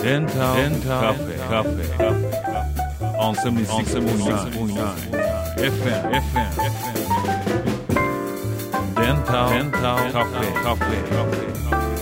Dental Cafe on 76.9 FM Dental Cafe。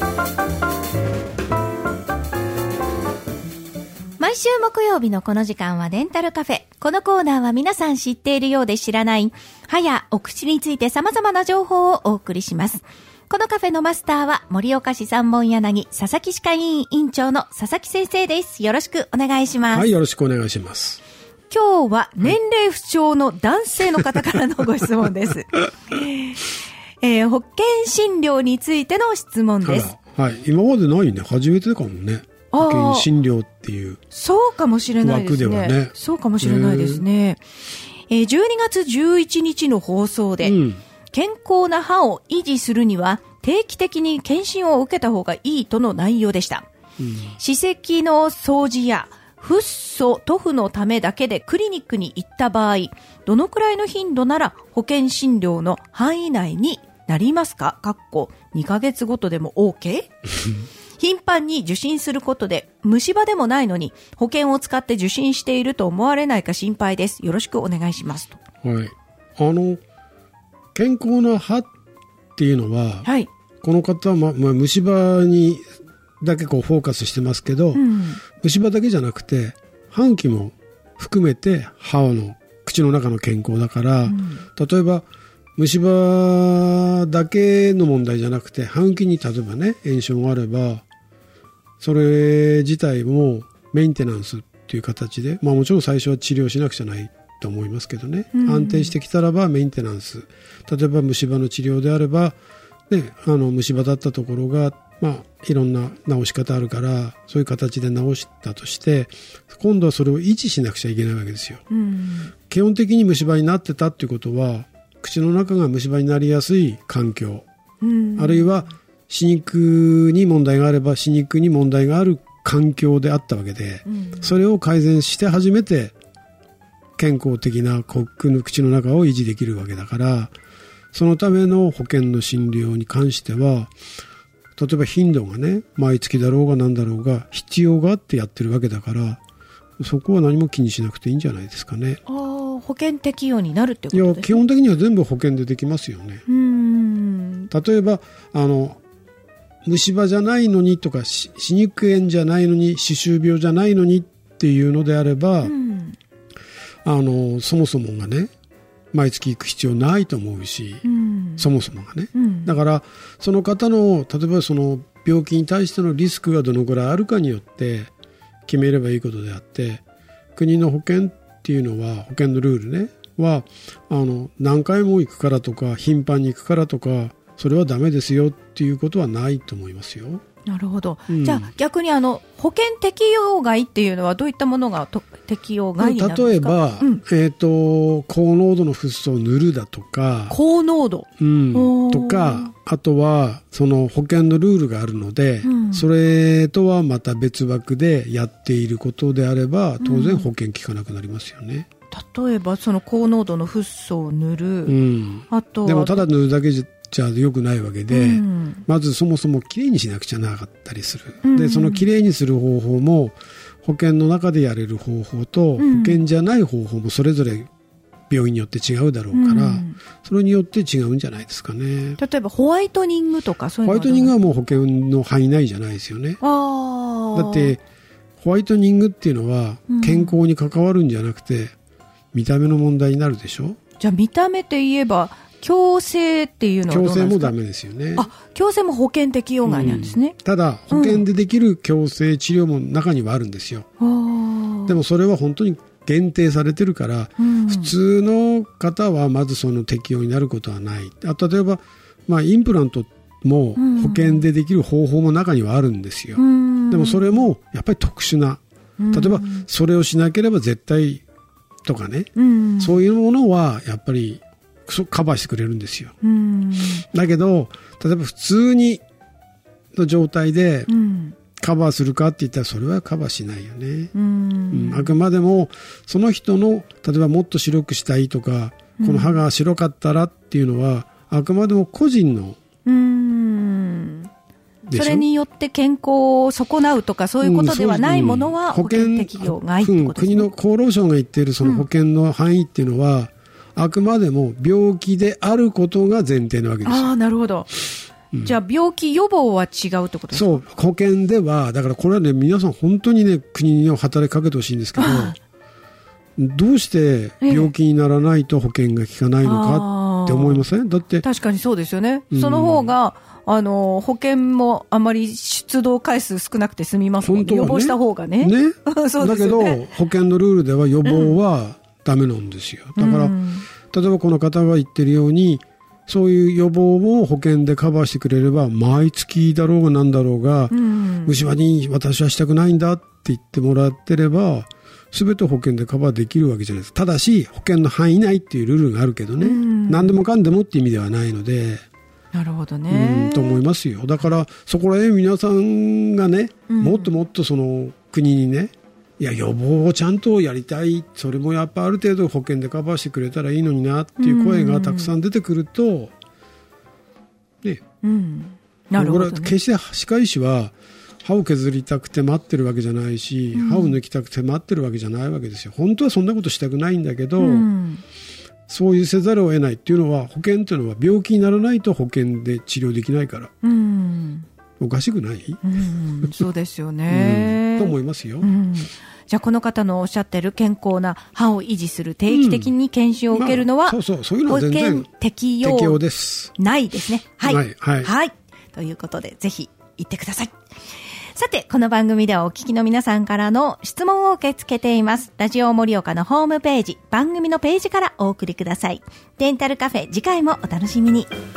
毎週木曜日のこの時間はデンタルカフェ。このコーナーは皆さん知っているようで知らない歯やお口について様々な情報をお送りします。このカフェのマスターは盛岡市三本柳佐々木歯科医院院長の佐々木先生です。よろしくお願いします。 はい、よろしくお願いします。 今日は年齢不詳の男性の方からのご質問です。保険診療についての質問です。 はい、今までないね。初めてかもね。保険診療っていうそうかもしれないですね。 枠ではね。 そうかもしれないですね。12月11日の放送で、健康な歯を維持するには定期的に検診を受けた方がいいとの内容でした。歯石の掃除やフッ素塗布のためだけでクリニックに行った場合、どのくらいの頻度なら保険診療の範囲内になりますか？2ヶ月ごとでも OK？ 頻繁に受診することで虫歯でもないのに保険を使って受診していると思われないか心配です。よろしくお願いしますと。 はい。健康な歯っていうのは、はい、この方は、虫歯にだけこうフォーカスしてますけど、虫歯だけじゃなくて歯茎も含めて歯の口の中の健康だから、例えば虫歯だけの問題じゃなくて歯茎に例えばね炎症があればそれ自体もメンテナンスっていう形で、もちろん最初は治療しなくちゃないと思いますけどね、安定してきたらばメンテナンス、例えば虫歯の治療であれば、ね、虫歯だったところが、いろんな治し方あるからそういう形で治したとして今度はそれを維持しなくちゃいけないわけですよ。基本的に虫歯になってたっていうことは口の中が虫歯になりやすい環境、あるいは歯肉に問題があれば歯肉に問題がある環境であったわけで、それを改善して初めて健康的な口の中を維持できるわけだから、そのための保険の診療に関しては例えば頻度がね毎月だろうが何だろうが必要があってやってるわけだから、そこは何も気にしなくていいんじゃないですかね。 保険適用になるってことですか？ いや、基本的には全部保険でできますよね。例えば虫歯じゃないのにとか歯肉炎じゃないのに歯周病じゃないのにっていうのであれば、そもそもがね毎月行く必要ないと思うし、そもそもがね、だからその方の例えばその病気に対してのリスクがどのくらいあるかによって決めればいいことであって、国の保険っていうのは保険のルールねは何回も行くからとか頻繁に行くからとかそれはダメですよっていうことはないと思いますよ。 なるほど、じゃあ逆に保険適用外っていうのはどういったものが適用外になるんですか？ 例えば、高濃度のフッ素を塗るだとか高濃度、 とか、あとはその保険のルールがあるので、それとはまた別枠でやっていることであれば当然保険効かなくなりますよね。 例えばその高濃度のフッ素を塗る、あとでもただ塗るだけじゃ良くないわけで、まずそもそもきれいにしなくちゃなかったりする、でそのきれいにする方法も保険の中でやれる方法と、保険じゃない方法もそれぞれ病院によって違うだろうから、それによって違うんじゃないですかね。 例えばホワイトニングとかそういうのはホワイトニングはもう保険の範囲内じゃないですよね。だってホワイトニングっていうのは健康に関わるんじゃなくて、見た目の問題になるでしょ。 じゃあ見た目って言えば矯正っていうのはどうなんですか？ 矯正もダメですよね。 矯正も保険適用外なんですね。 ただ保険でできる矯正治療も中にはあるんですよ。でもそれは本当に限定されてるから、普通の方はまずその適用になることはない。例えば、インプラントも保険でできる方法も中にはあるんですよ。でもそれもやっぱり特殊な、例えばそれをしなければ絶対とかね、そういうものはやっぱりカバーしてくれるんですよ。だけど例えば普通にの状態でカバーするかって言ったらそれはカバーしないよね。あくまでもその人の例えばもっと白くしたいとか、この歯が白かったらっていうのはあくまでも個人のそれによって健康を損なうとかそういうことではないものは保険適用外ってことですね。 国の厚労省が言っているその保険の範囲っていうのは、あくまでも病気であることが前提なわけですよ。 ああ、なるほど。じゃあ病気予防は違うってことですか？ そう、保険ではだからこれはね、皆さん本当にね、国に働きかけてほしいんですけど、どうして病気にならないと保険が効かないのかって思いません？だって確かにそうですよね。その方が保険もあまり出動回数少なくて済みますもんね。予防した方がね。そうですよね。だけど保険のルールでは予防はダメなんですよ。だから、例えばこの方が言ってるように、そういう予防を保険でカバーしてくれれば、毎月だろうが何だろうが、虫歯に私はしたくないんだって言ってもらってれば、全て保険でカバーできるわけじゃないですか。ただし保険の範囲内っていうルールがあるけどね、何でもかんでもっていう意味ではないので。 なるほどね。 と思いますよ。だからそこら辺皆さんがね、もっともっとその国にね、いや予防をちゃんとやりたい、それもやっぱある程度保険でカバーしてくれたらいいのになっていう声がたくさん出てくると、ね、 なるほどね。 これは決して歯科医師は歯を削りたくて待ってるわけじゃないし、歯を抜きたくて待ってるわけじゃないわけですよ。本当はそんなことしたくないんだけど、そういうせざるを得ないっていうのは、保険というのは病気にならないと保険で治療できないから、おかしくない？ そうですよね、 と思いますよ。 じゃあこの方のおっしゃってる健康な歯を維持する、定期的に検診を受けるのは、 そういうのは全然保険適用です。 ないですね。はい、 はい、 ということでぜひ行ってください。さて、この番組ではお聞きの皆さんからの質問を受け付けています。ラジオ盛岡のホームページ、番組のページからお送りください。デンタルカフェ、次回もお楽しみに。